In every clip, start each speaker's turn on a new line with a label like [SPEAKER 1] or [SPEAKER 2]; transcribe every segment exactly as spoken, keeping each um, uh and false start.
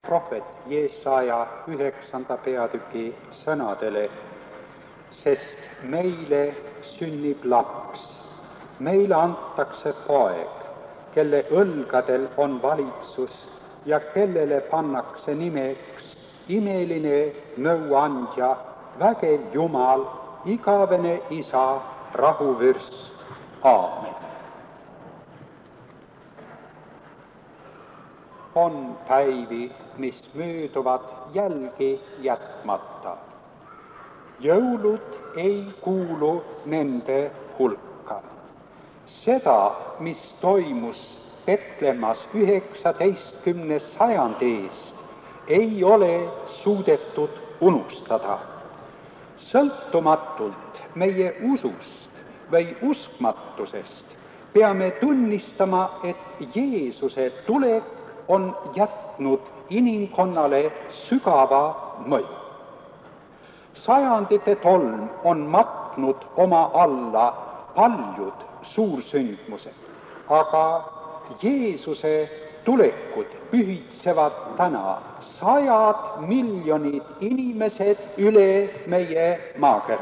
[SPEAKER 1] prohvet Jesaja üheksanda peatüki sõnadele, sest meile sünnib laps, meile antakse poeg, kelle õlgadel on valitsus ja kellele pannakse nimeks imeline nõuandja, vägev Jumal, igavene Isa, rahuvürst. Aamen. On päivi, mis mööduvad jälgi jätmata. Jõulud ei kuulu nende hulka. Seda, mis toimus Petlemmas üheksateistkümne sajandi eest, ei ole suudetud unustada. Sõltumatult meie usust või uskmatusest peame tunnistama, et Jeesuse tulek on jätnud inimkonnale sügava mõju. Sajandite tolm on matnud oma alla paljud suursündmused, aga Jeesuse tulekut pühitsevad täna sajad miljonid inimesed üle meie maakera.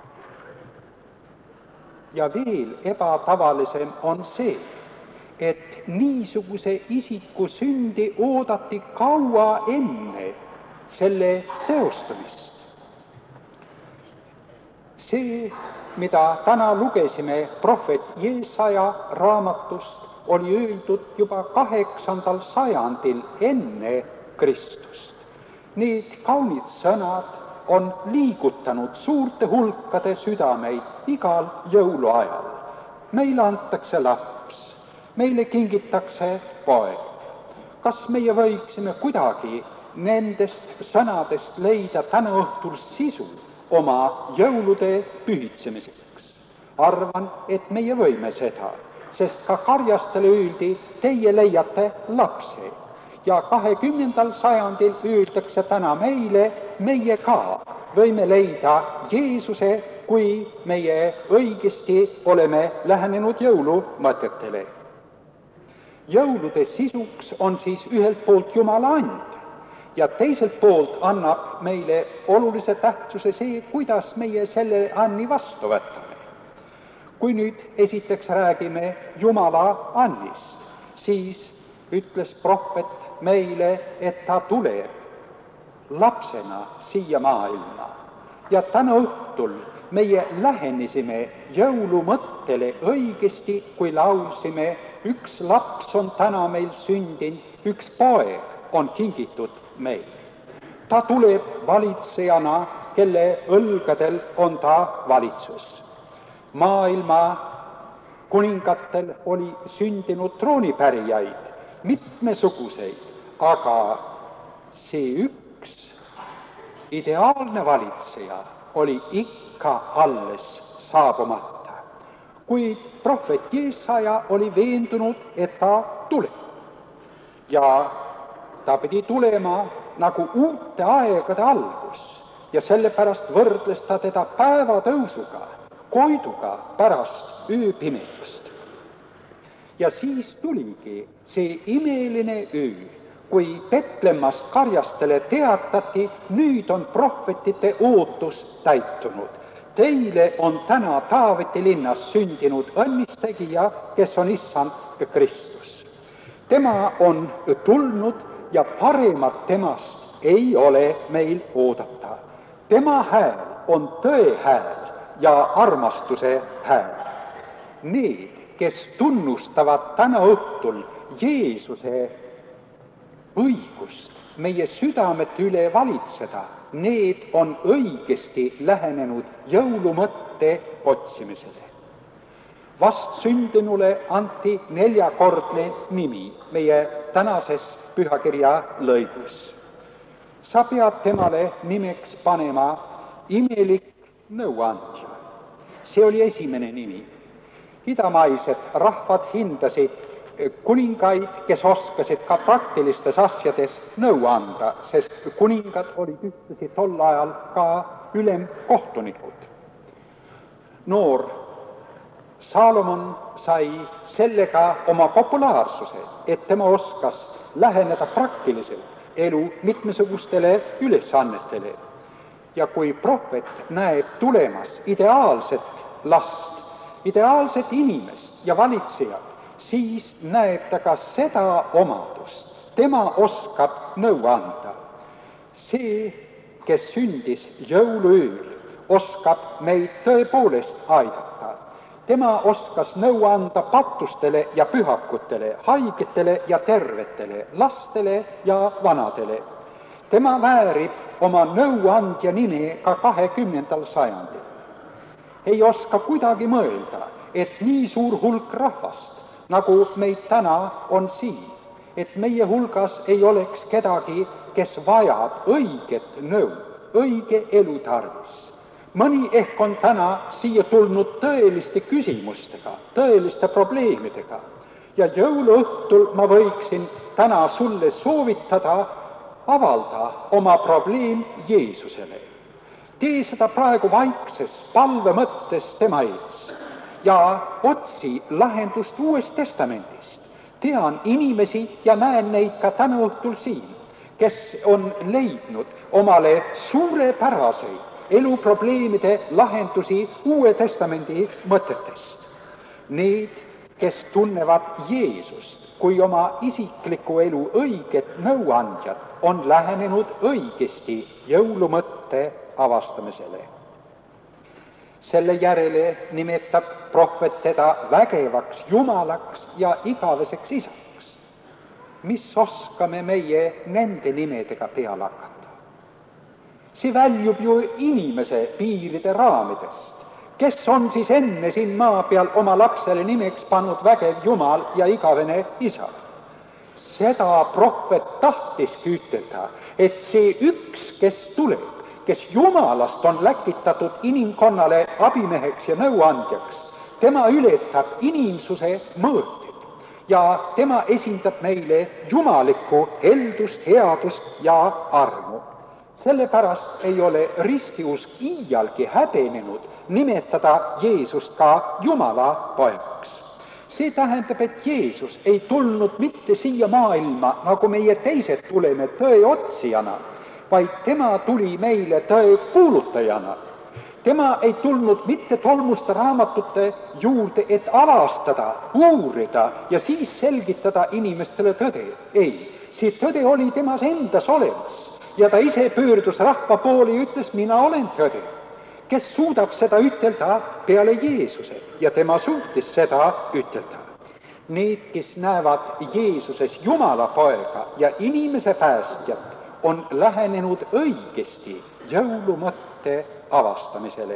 [SPEAKER 1] Ja veel ebatavalisem on see, et niisuguse isiku sündi oodati kaua enne selle teostumist. See, mida täna lugesime prohvet Jesaja raamatust, oli öeldud juba kaheksandal sajandil enne Kristust. Need kaunid sõnad on liigutanud suurte hulkade südameid igal jõuluajal. Meile antakse laps, meile kingitakse poeg. Kas meie võiksime kuidagi nendest sõnadest leida täna õhtul sisu oma jõulude pühitsemiseks? Arvan, et meie võime seda, sest ka karjastele öeldi, teie leiate lapse. Ja kahekümnendal sajandil öeldakse täna meile, meie ka võime leida Jeesuse, kui meie õigesti oleme lähenenud jõulumõtetele. Jõulude sisuks on siis ühelt poolt Jumala and ja teiselt poolt annab meile olulise tähtsuse see, kuidas meie selle anni vastu võtame. Kui nüüd esiteks räägime Jumala annist, siis ütles prohvet meile, et ta tuleb lapsena siia maailma. Ja täna õhtul meie lähenesime jõulumõttele õigesti, kui laulsime, üks laps on täna meil sündinud, üks poeg on kingitud meil. Ta tuleb valitsejana, kelle õlgadel on ta valitsus. Maailma kuningatel oli sündinud troonipärijaid, mitmesuguseid, aga see üks ideaalne valitseja oli ikka alles saabumata. Kuid prohvet Jesaja oli veendunud, et ta tuleb. Ja ta pidi tulema nagu uute aegade algus ja sellepärast võrdles ta teda päevatõusuga, koiduga pärast ööpimedust. Ja siis tuligi see imeline öö, kui Petlemmast karjastele teatati, nüüd on prohvetite ootus täitunud. Teile on täna Taaveti linnas sündinud õnnistegija, kes on issand Kristus. Tema on tulnud ja paremat temast ei ole meil oodata. Tema hääl on tõe hääl ja armastuse hääl. Need, kes tunnustavad täna õhtul Jeesuse õigust meie südamete üle valitseda, need on õigesti lähenenud jõulumõtte otsimisele. Vastsündinule anti neljakordne nimi meie tänases pühakirja lõigus. Sa pead temale nimeks panema imelik nõuandja. See oli esimene nimi. Idamaised rahvad hindasid kuningaid, kes oskasid ka praktilistes asjades nõu anda, sest kuningad olid ühtlasi tol ajal ka ülemkohtunikud. Noor Saalomon sai sellega oma populaarsuse, et tema oskas läheneda praktiliselt elu mitmesugustele ülesannetele. Ja kui prohvet näeb tulemas ideaalset last, ideaalset inimest ja valitsejat, siis näeb ta ka seda omadust. Tema oskab nõu anda. See, kes sündis jõuluööl, oskab meid tõepoolest aidata. Tema oskas nõu anda patustele ja pühakutele, haigetele ja tervetele, lastele ja vanadele. Tema väärib oma nõuandja nime ka kahekümnendal sajandil. Ei oska kuidagi mõelda, et nii suur hulk rahvast, nagu meid täna on siin, et meie hulgas ei oleks kedagi, kes vajab õiget nõu, õige elu tarvis. Mõni ehk on täna siia tulnud tõeliste küsimustega, tõeliste probleemidega. Ja jõuluõhtul ma võiksin täna sulle soovitada avalda oma probleem Jeesusele. Tee seda praegu vaikses palve mõttes tema ees ja otsi lahendust Uuest Testamendist. Tean inimesi ja näen neid ka täna õhtul siin, kes on leidnud omale suurepäraseid eluprobleemide lahendusi Uue Testamendi mõtetest. Need, kes tunnevad Jeesust kui oma isikliku elu õiget nõuandjat, on lähenenud õigesti jõulumõtte avastamisele. Selle järele nimetab prohvet teda vägevaks Jumalaks ja igaveseks isaks. Mis oskame meie nende nimedega peale hakata? See väljub ju inimese piiride raamidest. Kes on siis enne siin maa peal oma lapsele nimeks pannud vägev Jumal ja igavene isa? Seda prohvet tahtiski ütelda, et see üks, kes tuleb, kes Jumalast on läkitatud inimkonnale abimeheks ja nõuandjaks, tema ületab inimsuse mõõtid ja tema esindab meile jumalikku heldust, headust ja armu. Sellepärast ei ole ristiusk iialgi häbenenud nimetada Jeesust ka Jumala pojaks. See tähendab, et Jeesus ei tulnud mitte siia maailma, nagu meie teised tuleme tõe otsijana, vaid tema tuli meile tõe kuulutajana. Tema ei tulnud mitte tolmuste raamatute juurde, et avastada, uurida ja siis selgitada inimestele tõde. Ei, see tõde oli temas endas olemas ja ta ise pöördus rahva poole ja ütles, mina olen tõde. Kes suudab seda ütelda peale Jeesuse ja tema suutis seda ütelda. Need, kes näevad Jeesuses Jumala poega ja inimese päästjat, on lähenenud õigesti jõulumõtte avastamisele.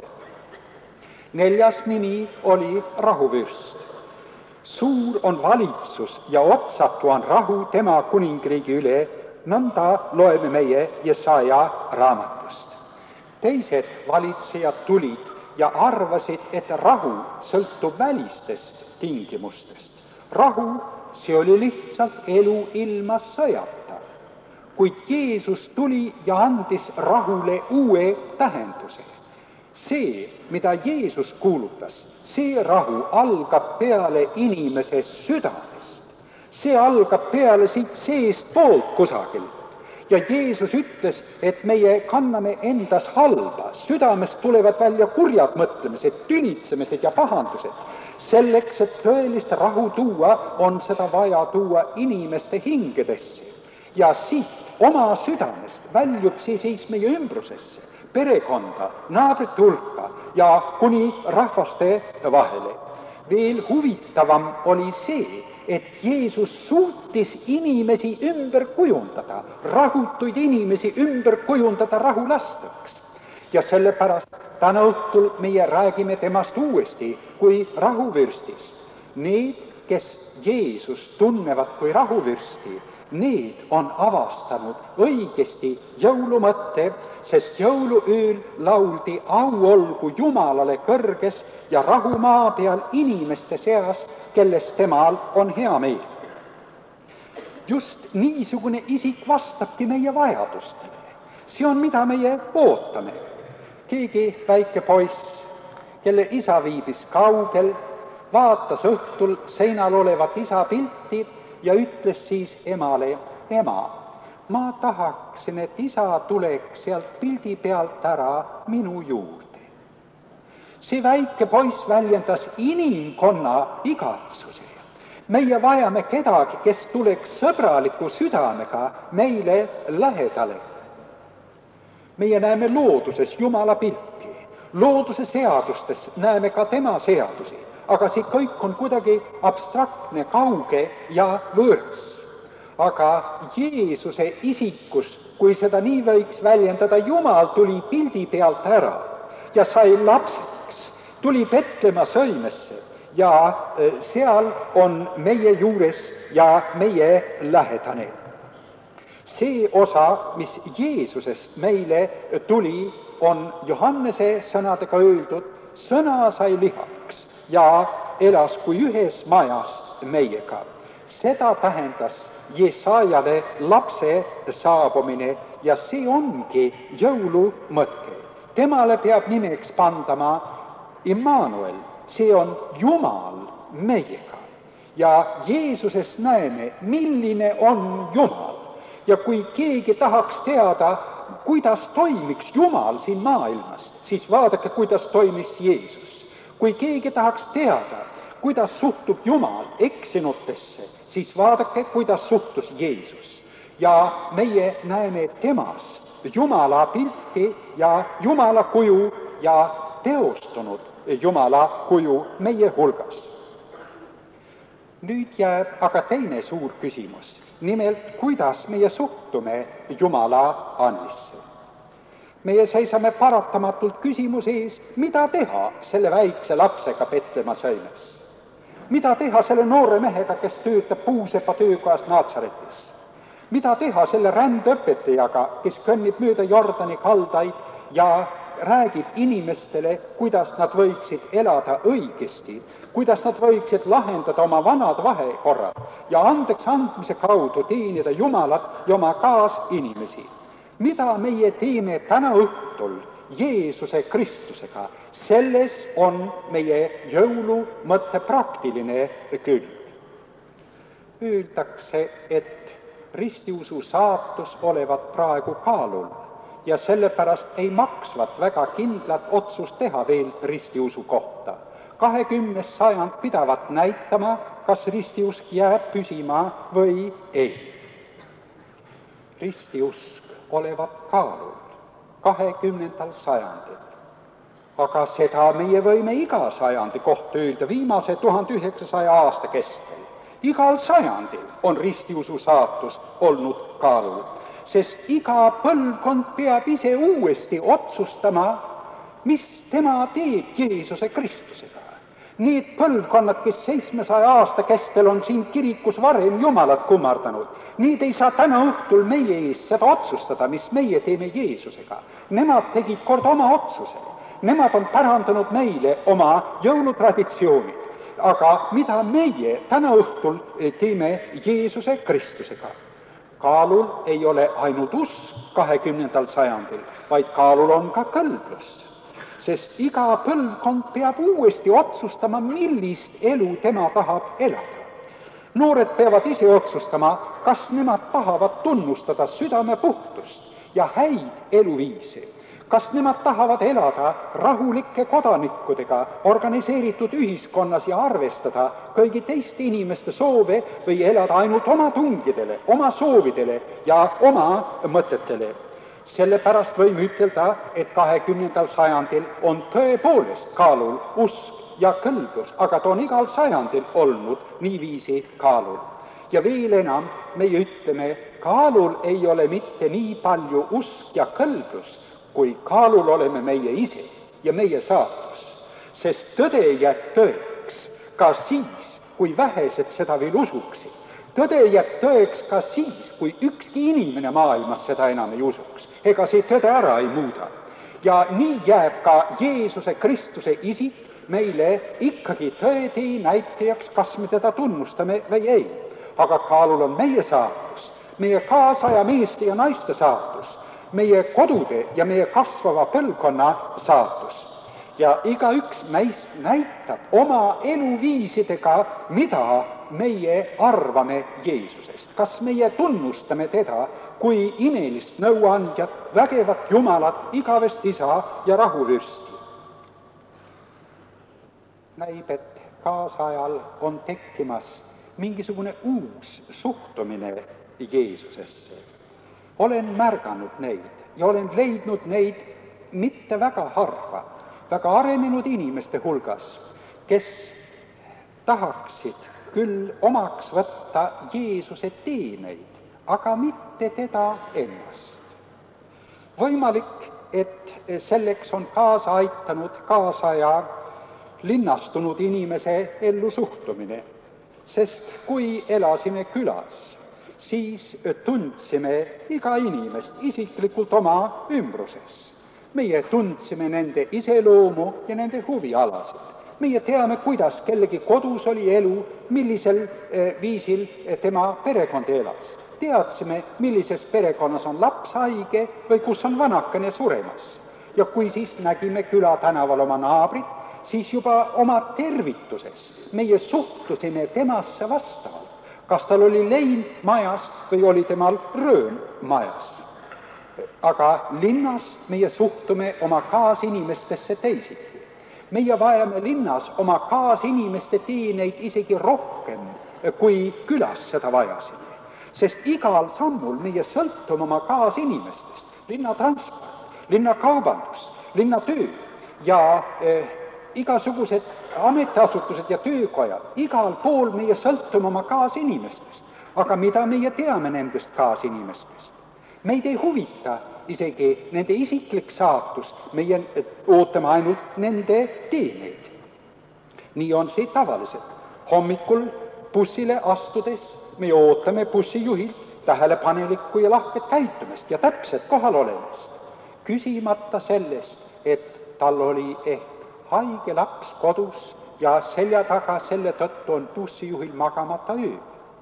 [SPEAKER 1] Neljas nimi oli rahuvürst. Suur on valitsus ja otsatu on rahu tema kuningriigi üle, nõnda loeme meie Jesaja raamatust. Teised valitsejad tulid ja arvasid, et rahu sõltub välistest tingimustest. Rahu, see oli lihtsalt elu ilma sõjata. Kuid Jeesus tuli ja andis rahule uue tähenduse. See, mida Jeesus kuulutas, see rahu algab peale inimese südamest. See algab peale siit seest poolt kusagilt. Ja Jeesus ütles, et meie kanname endas halba, südamest tulevad välja kurjad mõtlemised, tünitsemised ja pahandused. Selleks, et tõelist rahu tuua, on seda vaja tuua inimeste hingedesse. Ja siit oma südamest väljub see siis meie ümbrusesse, perekonda, naabrite hulka ja kuni rahvaste vahele. Veel huvitavam oli see, et Jeesus suutis inimesi ümber kujundada, rahutuid inimesi ümber kujundada rahulasteks. Ja sellepärast täna õhtul meie räägime temast uuesti kui rahuvürstist. Need, kes Jeesust tunnevad kui rahuvürsti, need on avastanud õigesti jõulumõtte, sest jõuluööl lauldi au olgu Jumalale kõrges ja rahu maa peal inimeste seas, kelles temal on hea meel. Just niisugune isik vastabki meie vajadustele. See on, mida meie ootame. Keegi väike poiss, kelle isa viibis kaugel, vaatas õhtul seinal olevat isa pilti ja ütles siis emale, ema, ma tahaksin, et isa tuleks sealt pildi pealt ära minu juurde. See väike poiss väljendas inimkonna igatsuse. Meie vajame kedagi, kes tuleks sõbraliku südamega meile lähedale. Meie näeme looduses Jumala pilti, looduse seadustes näeme ka tema seadusi, aga see kõik on kuidagi abstraktne, kauge ja võõras. Aga Jeesuse isikus, kui seda nii võiks väljendada, Jumal tuli pildi pealt ära ja sai lapseks, tuli Betlema sõimesse ja seal on meie juures ja meie lähedane. See osa, mis Jeesusest meile tuli, on Johannese sõnadega öeldud, sõna sai lihaks ja elas kui ühes majas meiega. Seda tähendas Jesajale lapse saabumine ja see ongi jõulu mõte. Temale peab nimeks pandama Immanuel, see on Jumal meiega. Ja Jeesuses näeme, milline on Jumal. Ja kui keegi tahaks teada, kuidas toimiks Jumal siin maailmas, siis vaadake, kuidas toimis Jeesus. Kui keegi tahaks teada, kuidas suhtub Jumal eksinutesse, siis vaadake, kuidas suhtus Jeesus. Ja meie näeme temas Jumala pilti ja Jumala kuju ja teostunud Jumala kuju meie hulgas. Nüüd jääb aga teine suur küsimus, nimelt kuidas meie suhtume Jumala annisse. Meie seisame paratamatult küsimuse ees, mida teha selle väikse lapsega Betlema sõimes. Mida teha selle noore mehega, kes töötab puusepa töökohas Naatsaretis? Mida teha selle rändõpetajaga, kes kõnnib mööda Jordani kaldaid ja räägib inimestele, kuidas nad võiksid elada õigesti, kuidas nad võiksid lahendada oma vanad vahekorrad ja andeks andmise kaudu teenida Jumalat ja oma kaasinimesi. Mida meie teeme täna õhtul Jeesuse Kristusega? Selles on meie jõulu mõtte praktiline külg. Öeldakse, et ristiusu saatus olevat praegu kaalul ja sellepärast ei maksvat väga kindlat otsust teha veel ristiusu kohta. Kahekümnes sajand pidavat näitama, kas ristiusk jääb püsima või ei. Ristiusk olevat kaalul kahekümnendal sajandil. Aga seda meie võime iga sajandi kohta öelda viimase tuhande üheksasaja aasta kestel. Igal sajandil on ristiusu saatus olnud kaalul, sest iga põlvkond peab ise uuesti otsustama, mis tema teeb Jeesuse Kristusega. Need põlvkonnad, kes seitsmesaja aasta kestel on siin kirikus varem Jumalat kummardanud, need ei saa täna õhtul meie ees seda otsustada, mis meie teeme Jeesusega. Nemad tegid kord oma otsuse. Nemad on pärandanud meile oma jõulutraditsioonid. Aga mida meie täna õhtul teeme Jeesuse Kristusega? Kaalul ei ole ainult usk kahekümnendal sajandil, vaid kaalul on ka kõlblus. Sest iga põlvkond peab uuesti otsustama, millist elu tema tahab elada. Noored peavad ise otsustama, kas nemad tahavad tunnustada südame puhtust ja häid eluviise. Kas nemad tahavad elada rahulike kodanikudega organiseeritud ühiskonnas ja arvestada kõigi teiste inimeste soove või elada ainult oma tungidele, oma soovidele ja oma mõtetele. Sellepärast võime ütelda, et kahekümnendal sajandil on tõepoolest kaalul usk ja kõlblus, aga ta on igal sajandil olnud niiviisi kaalul. Ja veel enam, meie ütleme, kaalul ei ole mitte nii palju usk ja kõlblus, kui kaalul oleme meie ise ja meie saatus. Sest tõde jääb tõeks ka siis, kui vähesed seda veel usuksid. Tõde jääb tõeks ka siis, kui ükski inimene maailmas seda enam ei usuks. Ega see tõde ära ei muuda. Ja nii jääb ka Jeesuse Kristuse isik meile ikkagi tõetee näitajaks, kas me teda tunnustame või ei. Aga kaalul on meie saatus, meie kaasaja meeste ja naiste saatus, meie kodude ja meie kasvava põlvkonna saatus. Ja igaüks meist näitab oma eluviisidega, mida meie arvame Jeesusest, kas meie tunnustame teda kui imelist nõuandjat, vägevat Jumalat, igavest isa ja rahuvürsti. Näib, et kaasajal on tekkimas mingisugune uus suhtumine Jeesusesse. Olen märganud neid ja olen leidnud neid mitte väga harva, väga arenenud inimeste hulgas, kes tahaksid küll omaks võtta Jeesuse teeneid, aga mitte teda ennast. Võimalik, et selleks on kaasa aitanud kaasaja linnastunud inimese ellu suhtumine, sest kui elasime külas, siis tundsime iga inimest isiklikult oma ümbruses. Meie tundsime nende iseloomu ja nende huvialasid. Meie teame, kuidas kellegi kodus oli elu, millisel viisil tema perekond elas. Teadsime, millises perekonnas on laps haige või kus on vanakene suremas. Ja kui siis nägime küla tänaval oma naabrit, siis juba oma tervituses meie suhtusime temasse vastavalt. Kas tal oli lein majas või oli temal röön majas. Aga linnas meie suhtume oma kaasinimestesse teisiti. Meie vajame linnas oma kaasinimeste teeneid isegi rohkem, kui külas seda vajasime. Sest igal sammul meie sõltume oma kaasinimestest, linna transport, linna kaubandus, linna töö ja eh, igasugused ametiasutused ja töökojad, igal pool meie sõltume oma kaasinimestest. Aga mida meie teame nendest kaasinimestest? Meid ei huvita isegi nende isiklik saatus, meie ootame ainult nende teeneid. Nii on see tavaliselt. Hommikul bussile astudes me ootame bussijuhilt tähelepanelikku ja lahket käitumist ja täpset kohal olemist, küsimata sellest, et tal oli ehk haige laps kodus ja selja taga selle tõttu on bussijuhil magamata öö.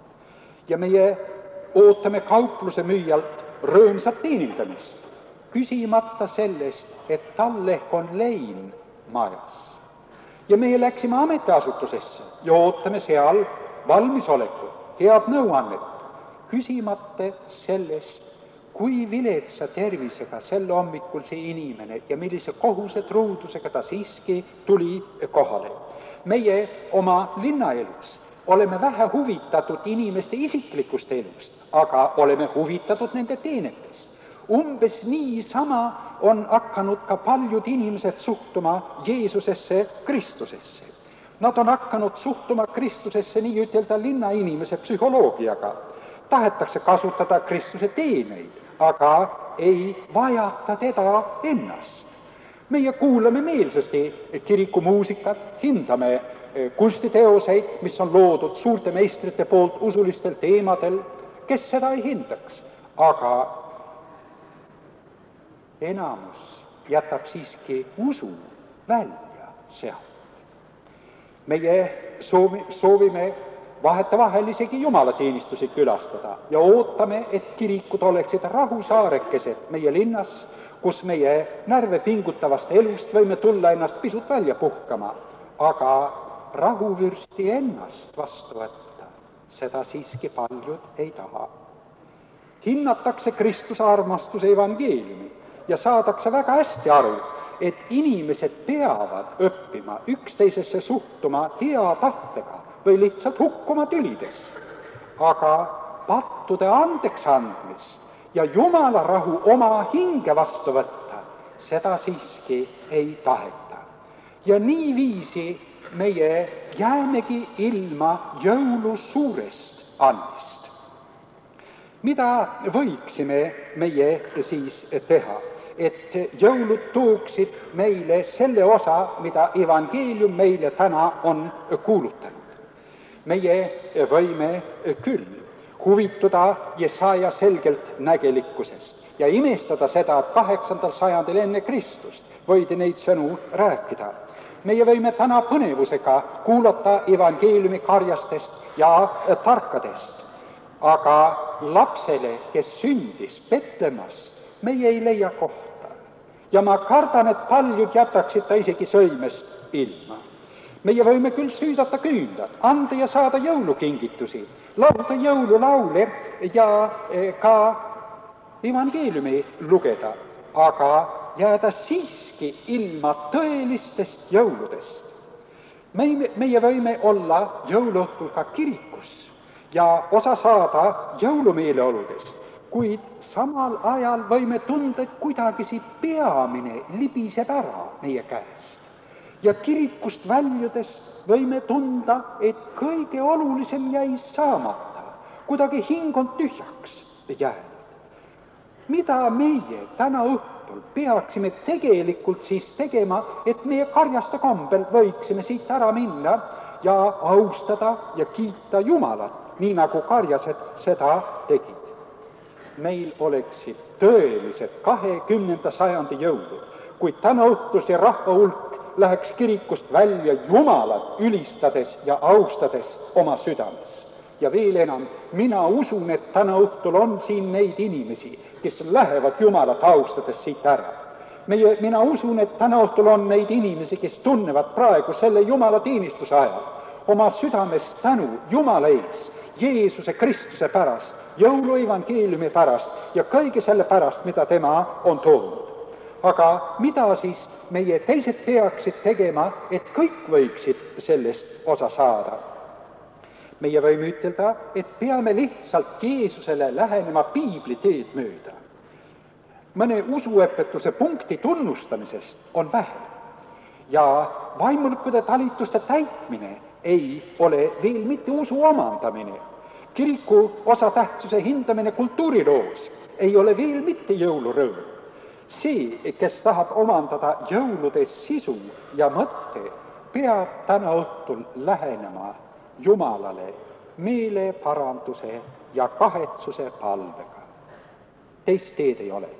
[SPEAKER 1] Ja meie ootame kaupluse müüjalt rõõmsat teenindamist, küsimata sellest, et tal ehk on lein majas. Ja meie läksime ametiasutusesse ja ootame seal valmisolekut, head nõuannet, küsimata sellest, kui viletsa tervisega sel hommikul see inimene ja millise kohuse truudusega ta siiski tuli kohale. Meie oma linnaelus oleme vähe huvitatud inimeste isiklikust elust, aga oleme huvitatud nende teenetest. Umbes niisama on hakanud ka paljud inimesed suhtuma Jeesusesse, Kristusesse. Nad on hakanud suhtuma Kristusesse nii ütelda linnainimese psühholoogiaga. Tahetakse kasutada Kristuse teeneid, aga ei vajata teda ennast. Meie kuulame meelsasti kirikumuusikat, hindame kunstiteoseid, mis on loodud suurte meistrite poolt usulistel teemadel, kes seda ei hindaks, aga enamus jätab siiski usu välja sealt. Meie soovi, soovime vahetevahel isegi jumalateenistusi külastada ja ootame, et kirikud oleksid rahusaarekesed meie linnas, kus meie närve pingutavast elust võime tulla ennast pisut välja puhkama, aga rahuvürsti ennast vastu võtta, seda siiski paljud ei taha. Hinnatakse Kristuse armastuse evangeeliumi ja saadakse väga hästi aru, et inimesed peavad õppima üksteisesse suhtuma hea tahtega või lihtsalt hukkuma tülides. Aga pattude andeks andmist ja Jumala rahu oma hinge vastu võtta, seda siiski ei taheta. Ja niiviisi meie jäämegi ilma jõulusuurest andmist. Mida võiksime meie siis teha? Et jõulud tooksid meile selle osa, mida evangeelium meile täna on kuulutanud. Meie võime küll huvituda Jesaja selgelt nägelikkusest ja imestada seda, et kaheksandal sajandil enne Kristust võidi neid sõnu rääkida. Meie võime täna põnevusega kuulata evangeeliumi karjastest ja tarkadest, aga lapsele, kes sündis Betlemas, meie ei leia kohta. Ja ma kardan, et paljud jätaksid ta isegi sõimest ilma. meie võime küll süüdata küünlad, anda ja saada jõulukingitusi, laulda jõululaule ja ka evangeeliumi lugeda, aga jääda siiski ilma tõelistest jõuludest. Meie, meie võime olla jõuluõhtul ka kirikus ja osa saada jõulumeeleoludest, kuid samal ajal võime tunda, et kuidagi see peamine libiseb ära meie käest. Ja kirikust väljudes võime tunda, et kõige olulisem jäi saamata, kuidagi hing on tühjaks jäänud. Mida meie täna õhtul peaksime tegelikult siis tegema, et meie karjaste kombel võiksime siit ära minna ja austada ja kiita Jumalat, nii nagu karjased seda tegid. Meil oleksid tõelised kahekümnenda sajandi jõulud, kui täna õhtul see rahva hulk läheks kirikust välja Jumalat ülistades ja austades oma südames. Ja veel enam, mina usun, et täna õhtul on siin neid inimesi, kes lähevad Jumalat austades siit ära. Meie, mina usun, et täna õhtul on neid inimesi, kes tunnevad praegu selle Jumala teenistuse ajal oma südames tänu Jumala ees, Jeesuse Kristuse pärast, jõulu evangeeliumi pärast ja kõige selle pärast, mida tema on toonud. Aga mida siis meie teised peaksid tegema, et kõik võiksid sellest osa saada? Meie võime ütelda, et peame lihtsalt Jeesusele lähenema piibli teed mööda. Mõne usuõpetuse punkti tunnustamisest on vähe ja vaimulikude talituste täitmine ei ole veel mitte usu omandamine. Kiriku osatähtsuse hindamine kultuuriloos ei ole veel mitte jõulurõõm. See, kes tahab omandada jõulude sisu ja mõtte, peab täna õhtul lähenema Jumalale meeleparanduse ja kahetsuse palvega. Teist teed ei ole.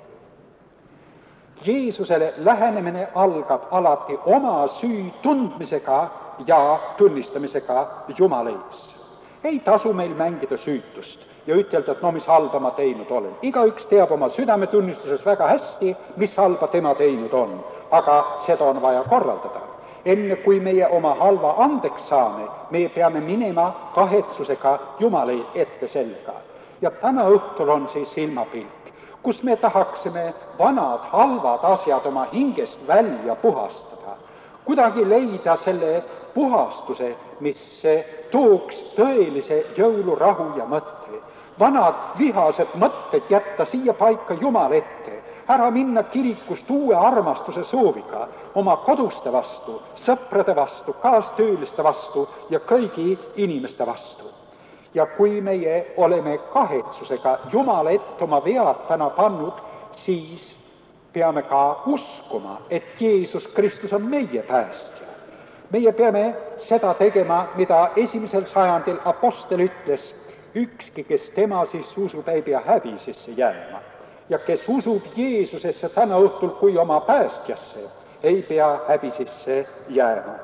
[SPEAKER 1] Jeesusele lähenemine algab alati oma süü tundmisega ja tunnistamisega Jumala ees. Ei tasu meil mängida süütust ja ütelda, et no mis halba ma teinud olen. Igaüks teab oma südametunnistuses väga hästi, mis halba tema teinud on, aga seda on vaja korraldada. Enne kui meie oma halva andeks saame, me peame minema kahetsusega Jumala ette selga. Ja täna õhtul on siis silmapilk, kus me tahaksime vanad halvad asjad oma hingest välja puhastada. Kuidagi leida selle puhastuse, mis tooks tõelise jõulurahu ja mõtte. Vanad vihased mõtted jätta siia paika Jumala ette, ära minna kirikust uue armastuse sooviga oma koduste vastu, sõprade vastu, kaastööliste vastu ja kõigi inimeste vastu. Ja kui meie oleme kahetsusega Jumala ette oma vead täna pannud, siis peame ka uskuma, et Jeesus Kristus on meie päästja. Meie peame seda tegema, mida esimesel sajandil apostel ütles, ükski, kes tema siis usub, ei pea häbisesse jääma. Ja kes usub Jeesusesse täna õhtul kui oma päästjasse, ei pea häbisesse jääma.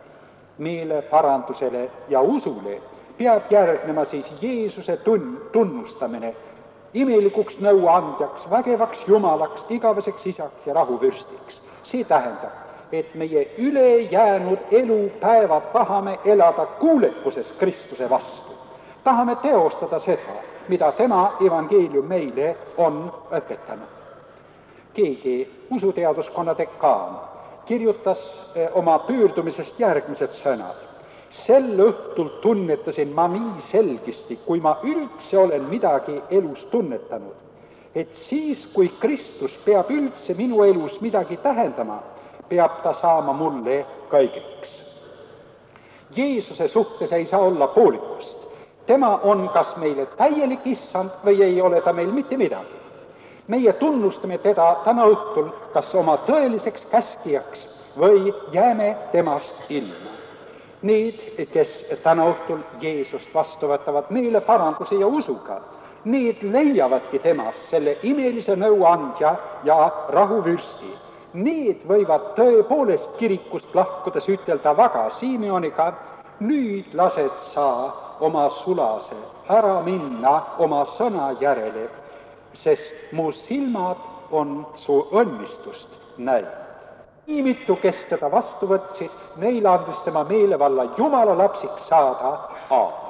[SPEAKER 1] Meele parandusele ja usule peab järgnema siis Jeesuse tun- tunnustamine imelikuks nõuandjaks, vägevaks Jumalaks, igaveseks isaks ja rahuvürstiks. See tähendab, et meie ülejäänud elupäevad tahame elada kuulekuses Kristuse vastu. Tahame teostada seda, mida tema evangeelium meile on õpetanud. Keegi usuteaduskonna dekaan kirjutas oma pöördumisest järgmised sõnad. Sel õhtul tunnetasin ma nii selgisti, kui ma üldse olen midagi elus tunnetanud, et siis, kui Kristus peab üldse minu elus midagi tähendama, peab ta saama mulle kõigeks. Jeesuse suhtes ei saa olla poolikust. Tema on kas meile täielik issand või ei ole ta meil mitte midagi. Meie tunnustame teda täna õhtul kas oma tõeliseks käskijaks või jääme temast ilma. Need, kes täna õhtul Jeesust vastu võtavad meele paranduse ja usuga, need leiavadki temast selle imelise nõuandja ja rahuvürsti. Need võivad tõepoolest kirikust lahkudes ütelda vaga Simeoniga, nüüd lased sa oma sulase ära minna oma sõna järele, sest mu silmad on su õnnistust näinud. nii mitu, kes teda vastu võtsid, neile andis tema meelevalla Jumala lapsiks saada. Aamen.